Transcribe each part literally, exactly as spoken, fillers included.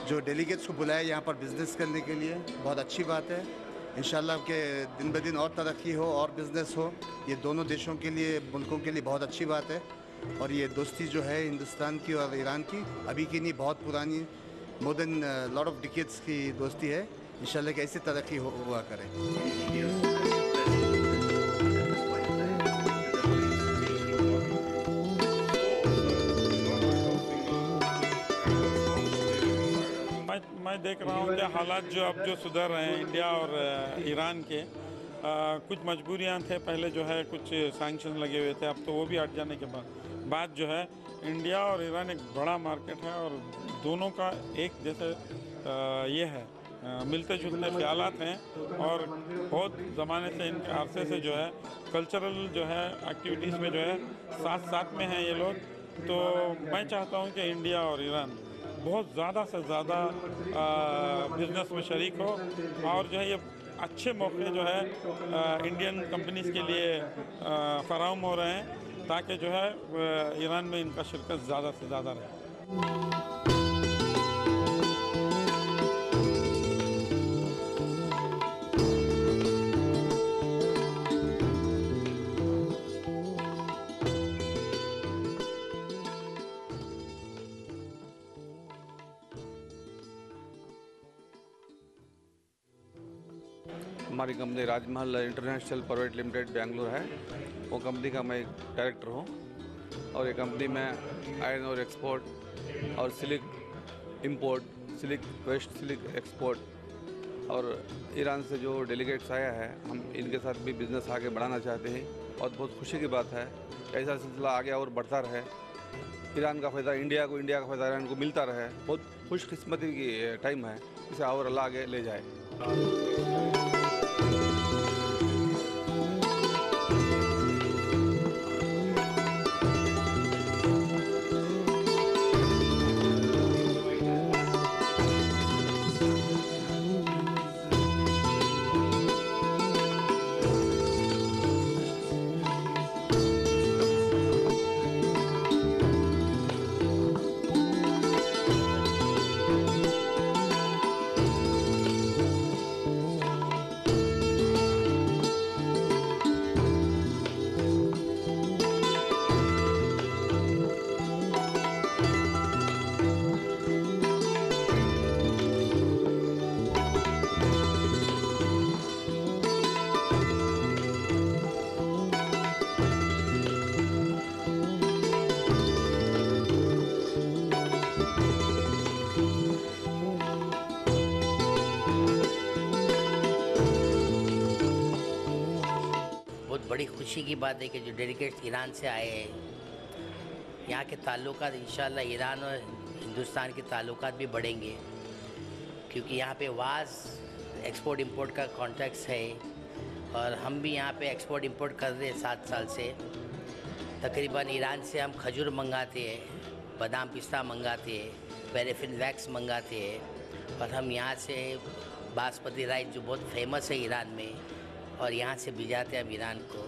जो डेलीगेट्स को बुलाया यहाँ पर बिज़नेस करने के लिए, बहुत अच्छी बात है। इंशाल्लाह के दिन ब दिन और तरक्की हो और बिज़नेस हो, ये दोनों देशों के लिए, मुल्कों के लिए बहुत अच्छी बात है। और ये दोस्ती जो है हिंदुस्तान की और ईरान की, अभी की नहीं, बहुत पुरानी, more than lot of decades की दोस्ती है। इंशाल्लाह कि ऐसी तरक्की हो, हुआ करे। मैं मैं देख रहा हूँ कि हालात जो अब जो सुधर रहे हैं इंडिया और ईरान के, आ, कुछ मजबूरियाँ थे पहले, जो है कुछ सैंक्शन लगे हुए थे, अब तो वो भी हट जाने के बाद बाद जो है इंडिया और ईरान एक बड़ा मार्केट है और दोनों का एक जैसे आ, ये है, आ, मिलते जुलते ख्यालात हैं और बहुत ज़माने से, इनके अरसे से जो है कल्चरल जो है एक्टिविटीज़ में जो है साथ साथ में हैं ये लोग। तो मैं चाहता हूँ कि इंडिया और ईरान बहुत ज़्यादा से ज़्यादा बिज़नेस में शरीक हो और जो है ये अच्छे मौके जो है आ, इंडियन कंपनीज़ के लिए फ़राहम हो रहे हैं, ताकि जो है ईरान में इनका शिरकत ज़्यादा से ज़्यादा रहे। हमारी कंपनी राजमहल इंटरनेशनल प्राइवेट लिमिटेड बेंगलुरु है। वो कंपनी का मैं एक डायरेक्टर हूँ और ये कंपनी में आयरन और एक्सपोर्ट और सिलिक इंपोर्ट, सिलिक वेस्ट सिलिक एक्सपोर्ट और ईरान से जो डेलीगेट्स आया है, हम इनके साथ भी बिज़नेस आगे बढ़ाना चाहते हैं और बहुत खुशी की बात है। ऐसा सिलसिला आगे और बढ़ता रहे, ईरान का फ़ायदा इंडिया को, इंडिया का फ़ायदा ईरान को मिलता रहे। बहुत खुशकिस्मती की टाइम है, इसे और अल्लाह आगे ले जाए। बड़ी खुशी की बात है कि जो डेलीगेट्स ईरान से आए हैं, यहाँ के ताल्लुकात इंशाल्लाह ईरान और हिंदुस्तान के ताल्लुकात भी बढ़ेंगे, क्योंकि यहाँ पे वाज एक्सपोर्ट इंपोर्ट का कॉन्ट्रैक्ट्स है और हम भी यहाँ पे एक्सपोर्ट इंपोर्ट कर रहे हैं सात साल से। तकरीबन ईरान से हम खजूर मंगाते हैं, बादाम पिस्ता मंगाते हैं, पैराफिन वैक्स मंगाते हैं और हम यहाँ से बासमती राइस जो बहुत फेमस है ईरान में, और यहाँ से भिजाते हैं हम ईरान को।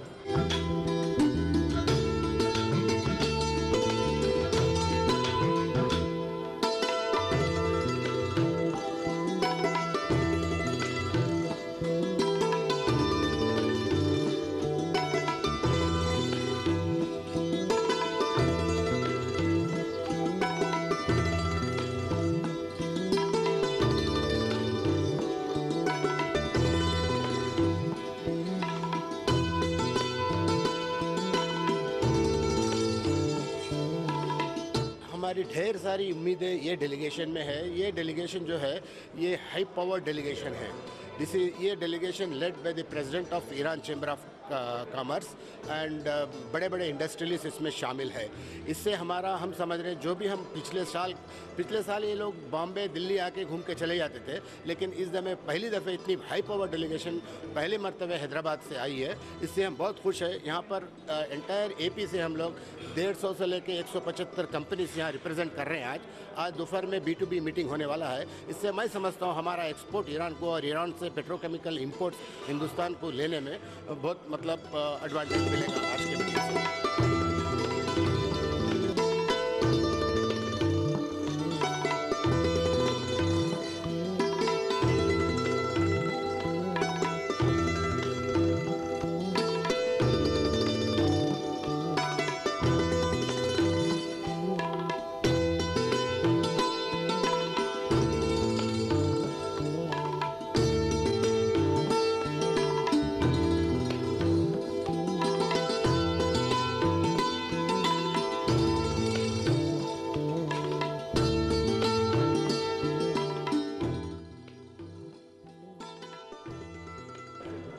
हमारी ढेर सारी उम्मीदें ये डेलीगेशन में है। ये डेलीगेशन जो है ये हाई पावर डेलीगेशन है। दिस इज ये delegation led by the president of Iran chamber of commerce and बड़े बड़े इंडस्ट्रियलिस्ट इसमें शामिल है। इससे हमारा, हम समझ रहे हैं, जो भी हम पिछले साल पिछले साल ये लोग बॉम्बे दिल्ली आके घूम के चले जाते थे, लेकिन इस दफ़े पहली दफ़े इतनी हाई पावर डेलीगेशन पहले मरतबे हैदराबाद से आई है। इससे हम बहुत खुश हैं। यहाँ पर एंटायर एपी से हम लोग डेढ़ सौ से लेके एक सौ पचहत्तर कंपनीज यहाँ रिप्रेजेंट कर रहे हैं। आज आज दोपहर में बी टू बी मीटिंग होने वाला है। इससे मैं समझता हूँ हमारा एक्सपोर्ट ईरान को और ईरान से पेट्रोकेमिकल इंपोर्ट्स हिंदुस्तान को लेने में बहुत मतलब एडवांटेज मिलेगा आज के मीटिंग से।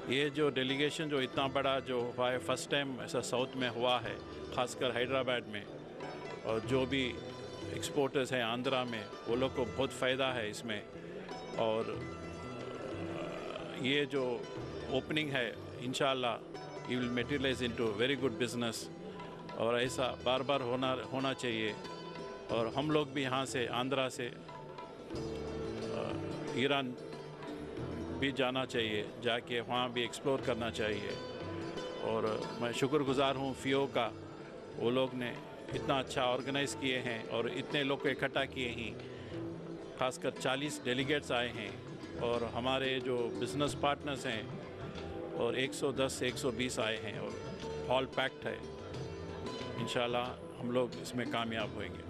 ये जो डेलीगेशन जो इतना बड़ा जो हुआ है, फर्स्ट टाइम ऐसा साउथ में हुआ है, ख़ासकर हैदराबाद में, और जो भी एक्सपोर्टर्स हैं आंध्रा में, वो लोग को बहुत फ़ायदा है इसमें। और ये जो ओपनिंग है इंशाल्लाह ये will materialize into very good business, और ऐसा बार बार होना होना चाहिए। और हम लोग भी यहाँ से आंध्रा से ईरान भी जाना चाहिए, जाके वहाँ भी एक्सप्लोर करना चाहिए। और मैं शुक्रगुजार हूँ फियो का, वो लोग ने इतना अच्छा ऑर्गेनाइज़ किए हैं और इतने लोग को इकट्ठा किए हैं, खासकर चालीस डेलीगेट्स आए हैं, और हमारे जो बिज़नेस पार्टनर्स हैं और एक सौ दस एक सौ बीस आए हैं, और हॉल पैक्ड है। इंशाल्लाह हम लोग इसमें कामयाब होंगे।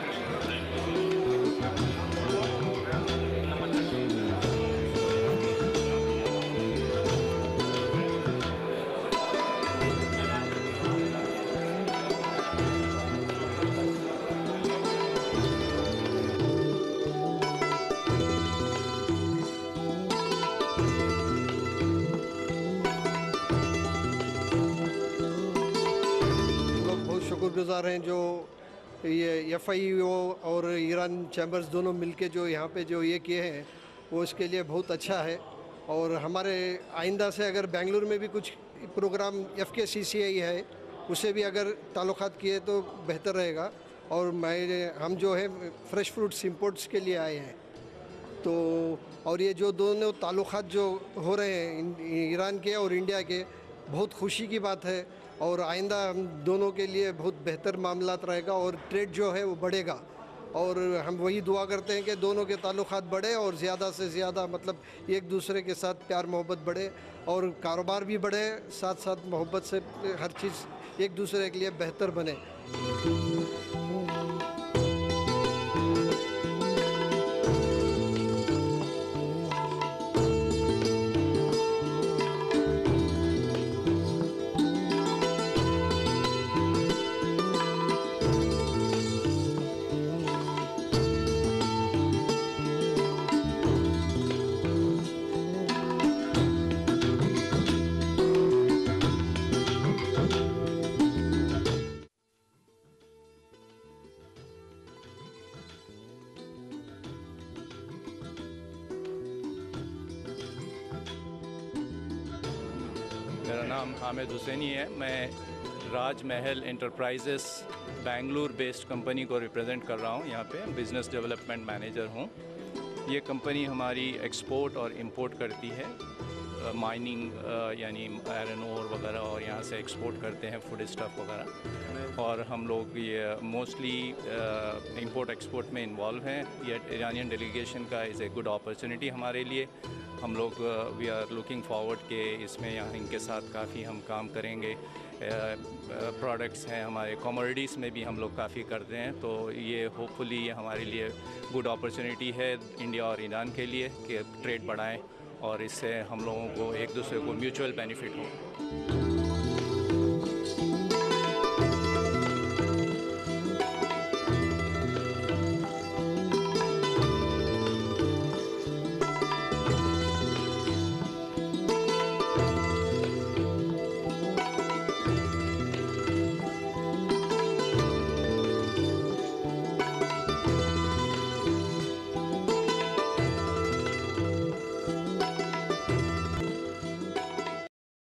शुक्रगुजार हैं जो ये एफ आई ओ और ईरान चैम्बर्स दोनों मिलके जो यहाँ पे जो ये किए हैं वो इसके लिए बहुत अच्छा है। और हमारे आइंदा से अगर बेंगलुरु में भी कुछ प्रोग्राम एफ के सी सी आई है उससे भी अगर ताल्लुकात किए तो बेहतर रहेगा। और मैं हम जो है फ्रेश फ्रूट्स इंपोर्ट्स के लिए आए हैं, तो और ये जो दोनों ताल्लुकात जो हो रहे हैं ईरान के और इंडिया के, बहुत खुशी की बात है। और आइंदा हम दोनों के लिए बहुत बेहतर मामलात रहेगा और ट्रेड जो है वो बढ़ेगा। और हम वही दुआ करते हैं कि दोनों के ताल्लुकात बढ़े और ज़्यादा से ज़्यादा मतलब एक दूसरे के साथ प्यार मोहब्बत बढ़े और कारोबार भी बढ़े, साथ साथ मोहब्बत से हर चीज़ एक दूसरे के लिए बेहतर बने। मेरा नाम हामिद हुसैनी है। मैं Raj Mahal enterprises Bengaluru based company को रिप्रेजेंट कर रहा हूँ। यहाँ पे बिज़नेस डेवलपमेंट मैनेजर हूँ। ये कंपनी हमारी एक्सपोर्ट और इंपोर्ट करती है, माइनिंग यानी आयरन ओर वगैरह, और यहाँ से एक्सपोर्ट करते हैं फूड स्टफ वगैरह। और हम लोग ये मोस्टली इंपोर्ट एक्सपोर्ट में इन्वॉल्व हैं। ये ईरानियन डेलीगेशन का इज़ ए गुड अपॉर्चुनिटी हमारे लिए। हम लोग वी आर लुकिंग फॉरवर्ड के इसमें यहाँ इनके साथ काफ़ी हम काम करेंगे। प्रोडक्ट्स हैं हमारे, कमोडिटीज़ में भी हम लोग काफ़ी करते हैं, तो ये होपफुली ये हमारे लिए गुड अपॉर्चुनिटी है इंडिया और ईरान के लिए कि ट्रेड बढ़ाएं और इससे हम लोगों को एक दूसरे को म्यूचुअल बेनिफिट हो।